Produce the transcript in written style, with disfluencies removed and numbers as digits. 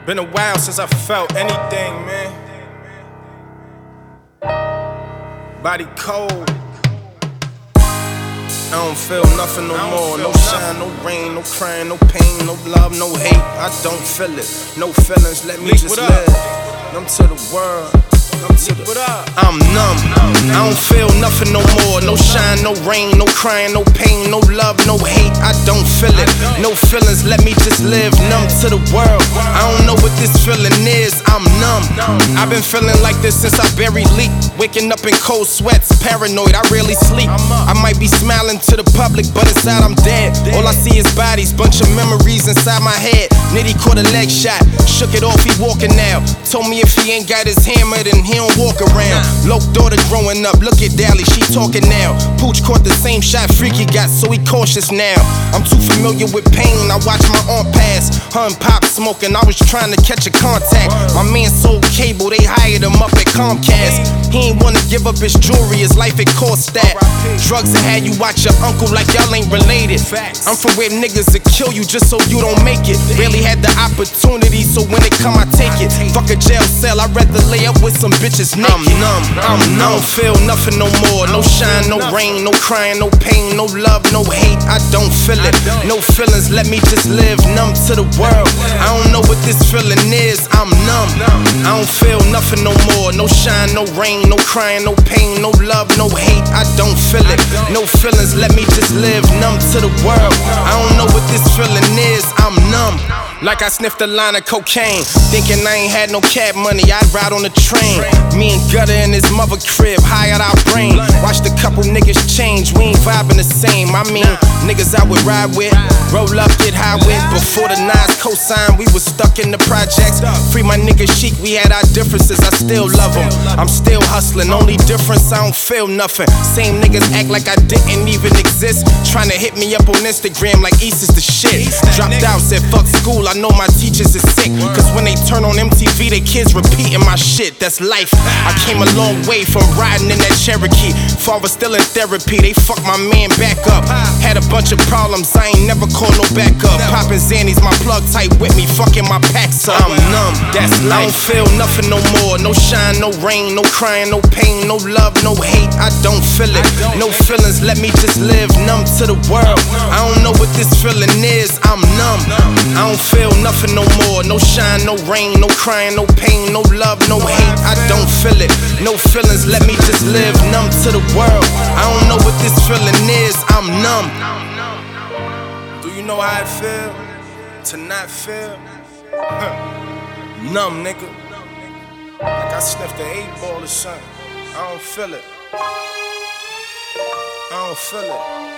Been a while since I felt anything, man. Body cold. I don't feel nothing no more. No shine, no rain, no crying, no pain, no love, no hate. I don't feel it. No feelings, let me just live. Numb to the world. I'm numb. I don't feel nothing no more. No shine, no rain, no crying, no pain, no love, no hate. I don't feel it. No feelings, let me just live. Numb to the world. I don't know what this feeling is. I'm numb. I've been feeling like this since I buried Leak. Waking up in cold sweats, paranoid, I rarely sleep. I might be smiling to the public, but inside I'm dead. All I see is bodies, bunch of memories inside my head. Nitty caught a leg shot, shook it off, he walking now. Told me if he ain't got his hammer, then he don't walk around. Loc daughter growing up, look at Dally, she talking now. Pooch caught the same shot Freaky got, so he cautious now. I'm too familiar with pain, I watch my aunt pass. Her and Pop smoking, I was trying to catch a contact. My man sold cable, they hired him up at Comcast. He ain't wanna give up his jewelry, his life it cost that. Drugs that had you watch your uncle like y'all ain't related. I'm from where niggas will kill you just so you don't make it. Barely had the opportunity, so when it come I take it. Fuck a jail cell, I'd rather lay up with some bitches naked. I'm numb. I don't feel nothing no more. No shine, no rain, no crying, no pain, no love, no hate. I don't feel it. No feelings, let me just live. Numb to the world. I don't know what this feeling is. I'm numb. I don't feel nothing no more. No shine, no rain, no crying, no pain, no love, no hate. I don't feel it. No feelings, let me just live. Numb to the world. I don't know what this feeling is. I'm numb. Like I sniffed a line of cocaine, thinking I ain't had no cab money, I'd ride on the train. Me and Gutter in his mother crib, high out our brain. Watched a couple niggas change, we ain't vibing the same. I mean, niggas I would ride with, roll up, get high with. Before the Nas cosign, we was stuck in the projects. Free my nigga Chic, we had our differences, I still love him. I'm still hustling, only difference, I don't feel nothing. Same niggas act like I didn't even exist, trying to hit me up on Instagram like East is the shit. Dropped out, said fuck school, I know my teachers is sick. Cause when they turn on MTV, they kids repeating my shit. That's life. I came a long way from riding in that Cherokee. Father still in therapy, they fucked my man back up. Had a bunch of problems, I ain't never called no backup. Poppin' Xannies, my plug tight with me, fucking my packs up. I'm numb, that's life. I don't feel nothing no more. No shine, no rain, no crying, no pain, no love, no hate. I don't feel it. No feelings, let me just live. Numb to the world. I don't know what this feeling is. I'm numb. I don't feel nothing no more. No shine, no rain, no crying, no pain, no love, no hate. I don't feel it. No feelings, let me just live. Numb to the world. I don't know what this feeling is. I'm numb. Do you know how I feel? To not feel? Numb, nigga. Like I sniffed an 8-ball or something. I don't feel it. I don't feel it.